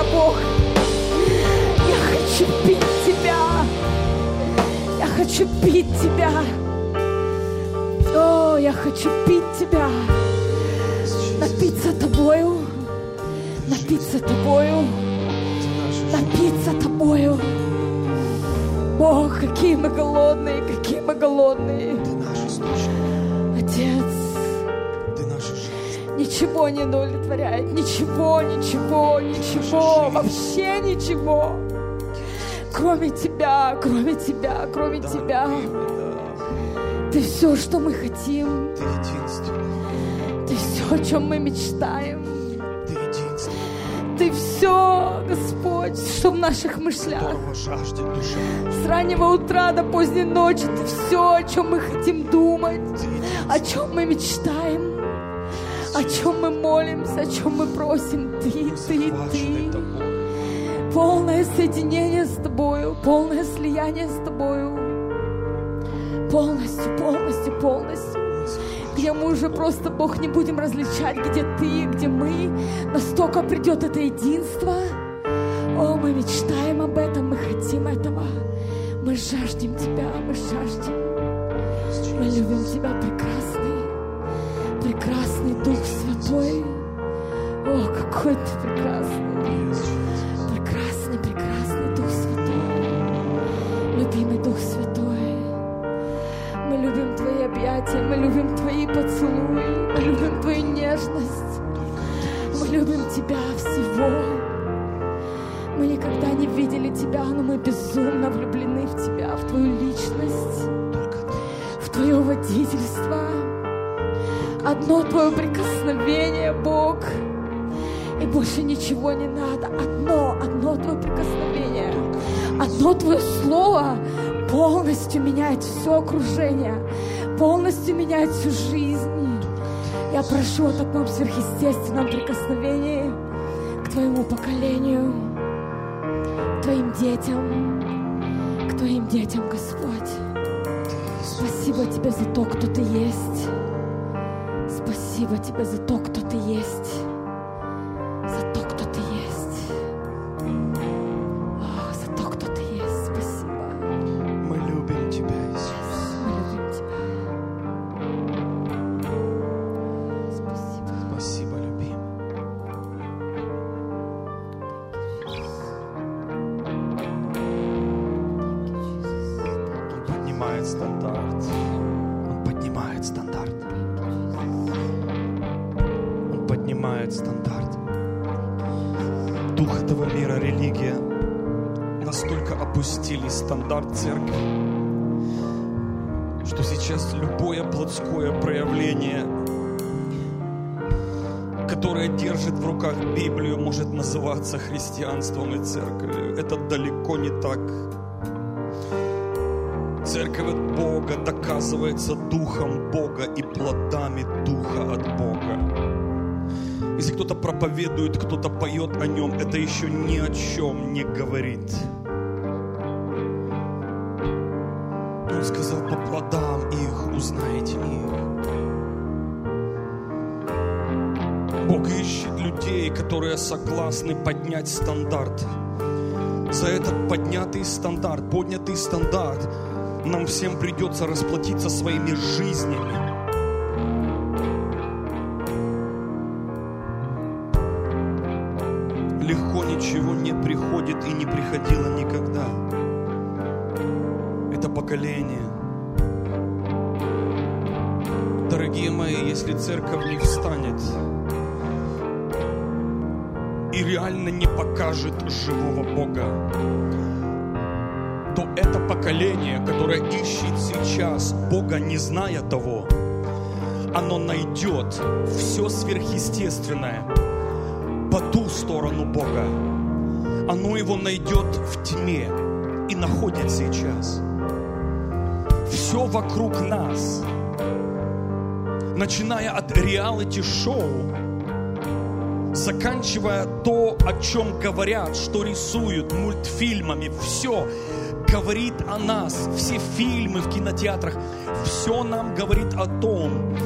Бог. Я хочу пить Тебя. Я хочу пить Тебя. О, я хочу пить Тебя. Напиться Тобою. Напиться Тобою. Напиться Тобою. Бог, какие мы голодные, какие мы голодные. Отец, ничего не удовлетворяет, ничего, ничего, ничего, вообще ничего. Кроме Тебя, кроме Тебя, кроме Тебя. Ты все, что мы хотим. Ты все, о чем мы мечтаем. Ты все, Господь, что в наших мышлях. С раннего утра до поздней ночи Ты все, о чем мы хотим думать, о чем мы мечтаем, о чем мы молимся, о чем мы просим. Ты. Полное соединение с Тобою, полное слияние с Тобою. Полностью, полностью, полностью. Где мы уже просто, Бог, не будем различать, где Ты, где мы. Настолько придет это единство. О, мы мечтаем об этом, мы хотим этого. Мы жаждем Тебя, мы жаждем. Мы любим Тебя, прекрасный, прекрасный Дух Святой. О, какой Ты прекрасный. Прекрасный, прекрасный Дух Святой. Любимый Дух Святой. Мы любим Твои объятия, мы любим Твои поцелуи, мы любим Твою нежность, мы любим Тебя всего. Мы никогда не видели Тебя, но мы безумно влюблены в Тебя, в Твою личность, в Твое водительство. Одно Твое прикосновение, Бог, и больше ничего не надо. Одно Твое прикосновение, одно Твое слово полностью меняет все окружение, полностью меняет всю жизнь. Я прошу о таком сверхъестественном прикосновении к Твоему поколению, к Твоим детям, Господь. Спасибо Тебе за то, кто Ты есть. Спасибо Тебе за то, кто Ты есть. За то, кто Ты есть. О, за то, кто Ты есть. Спасибо. Мы любим Тебя, Иисус. Мы любим Тебя. Спасибо. Спасибо, любимый. Он поднимает стандарт. Он поднимает стандарт. Он поднимает стандарт. Дух этого мира, религия настолько опустили стандарт церкви, что сейчас любое плотское проявление, которое держит в руках Библию, может называться христианством и церковью. Это далеко не так. Церковь от Бога доказывается Духом Бога и плодами Духа от Бога. Если кто-то проповедует, кто-то поет о Нем, это еще ни о чем не говорит. Он сказал, по плодам их узнаете их. Бог ищет людей, которые согласны поднять стандарт. За этот поднятый стандарт, поднятый стандарт, нам всем придется расплатиться своими жизнями. Легко ничего не приходит и не приходило никогда. Это поколение. Дорогие мои, если церковь не встанет и реально не покажет живого Бога, то это поколение, которое ищет сейчас Бога, не зная того, оно найдет все сверхъестественное по ту сторону Бога. Оно его найдет в тьме и находит сейчас. Все вокруг нас, начиная от реалити-шоу, заканчивая то, о чем говорят, что рисуют мультфильмами, все говорит о нас. Все фильмы в кинотеатрах, все нам говорит о том,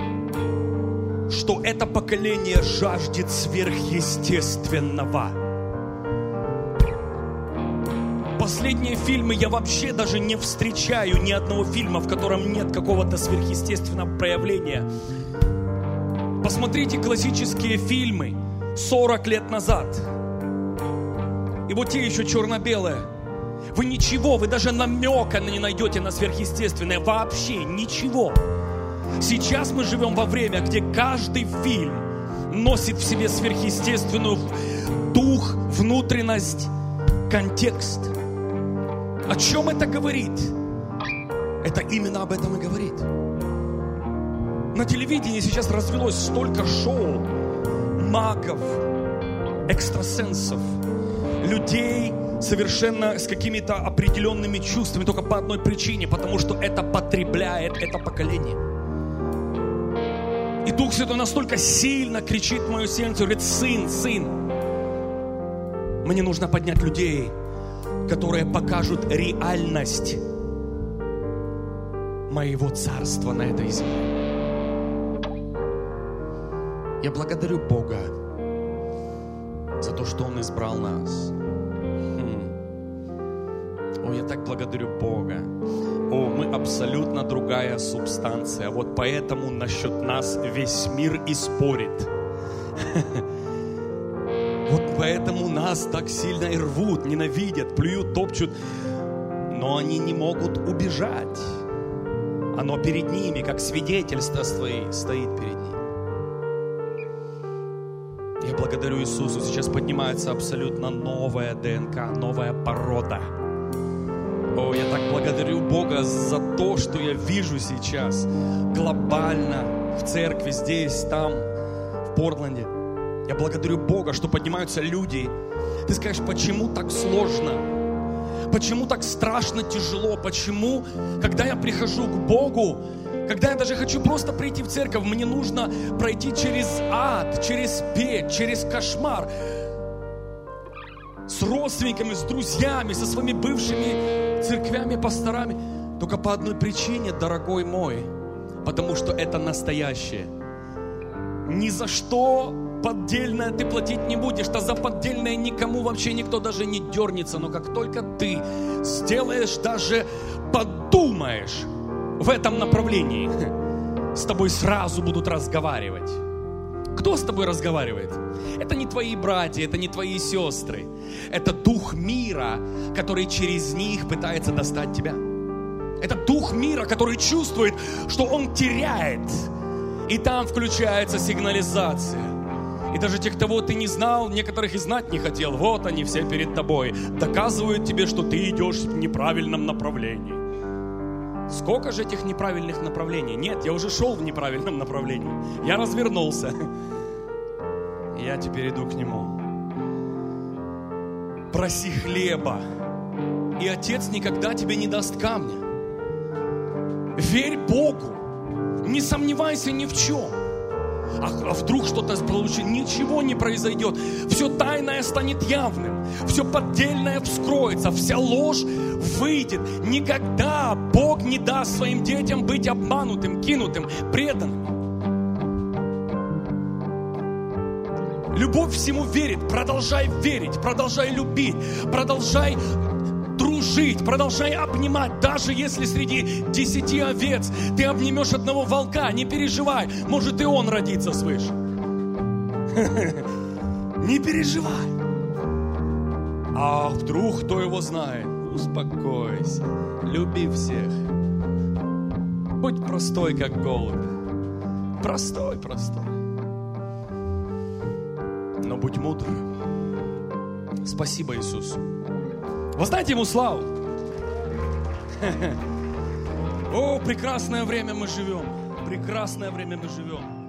что это поколение жаждет сверхъестественного. Последние фильмы я вообще даже не встречаю ни одного фильма, в котором нет какого-то сверхъестественного проявления. Посмотрите классические фильмы 40 лет назад. И вот те еще черно-белые. Вы ничего, вы даже намека не найдете на сверхъестественное. Вообще ничего. Сейчас мы живем во время, где каждый фильм носит в себе сверхъестественную дух, внутренность, контекст. О чем это говорит? Это именно об этом и говорит. На телевидении сейчас развелось столько шоу магов, экстрасенсов, людей совершенно с какими-то определенными чувствами, только по одной причине, потому что это потребляет это поколение. И Дух Святой настолько сильно кричит в мое сердце, говорит: сын, мне нужно поднять людей, которые покажут реальность моего царства на этой земле. Я благодарю Бога за то, что Он избрал нас. О, я так благодарю Бога. О, мы абсолютно другая субстанция. Вот поэтому насчет нас весь мир и спорит. Вот поэтому нас так сильно и рвут, ненавидят, плюют, топчут. Но они не могут убежать. Оно перед ними, как свидетельство стоит перед ними. Я благодарю Иисусу. Сейчас поднимается абсолютно новая ДНК, новая порода. О, я так благодарю Бога за то, что я вижу сейчас глобально в церкви, здесь, там, в Портленде. Я благодарю Бога, что поднимаются люди. Ты скажешь, почему так сложно? Почему так страшно, тяжело? Почему, когда я прихожу к Богу, когда я даже хочу просто прийти в церковь, мне нужно пройти через ад, через бед, через кошмар, с родственниками, с друзьями, со своими бывшими церквями, пасторами? Только по одной причине, дорогой мой, потому что это настоящее. Ни за что поддельное ты платить не будешь, то за поддельное никому вообще никто даже не дернется. Но как только ты сделаешь, даже подумаешь в этом направлении, с тобой сразу будут разговаривать. Кто с тобой разговаривает? Это не твои братья, это не твои сестры. Это дух мира, который через них пытается достать тебя. Это дух мира, который чувствует, что он теряет. И там включается сигнализация. И даже тех, кого ты не знал, некоторых и знать не хотел. Вот они все перед тобой. Доказывают тебе, что ты идешь в неправильном направлении. Сколько же этих неправильных направлений? Нет, я уже шел в неправильном направлении. Я развернулся. Я теперь иду к Нему. Проси хлеба, и Отец никогда тебе не даст камня. Верь Богу. Не сомневайся ни в чем. А вдруг что-то получится? Ничего не произойдет. Все тайное станет явным. Все поддельное вскроется. Вся ложь выйдет. Никогда Бог не даст своим детям быть обманутым, кинутым, преданным. Любовь всему верит. Продолжай верить, продолжай любить, продолжай дружить, продолжай обнимать. Даже если среди 10 овец ты обнимешь одного волка, не переживай, может и он родится свыше. Не переживай. А вдруг, кто его знает? Успокойся, люби всех. Будь простой, как голубь. Простой. Но будь мудр. Спасибо, Иисус. Воздайте Ему славу. О, прекрасное время мы живем. Прекрасное время мы живем.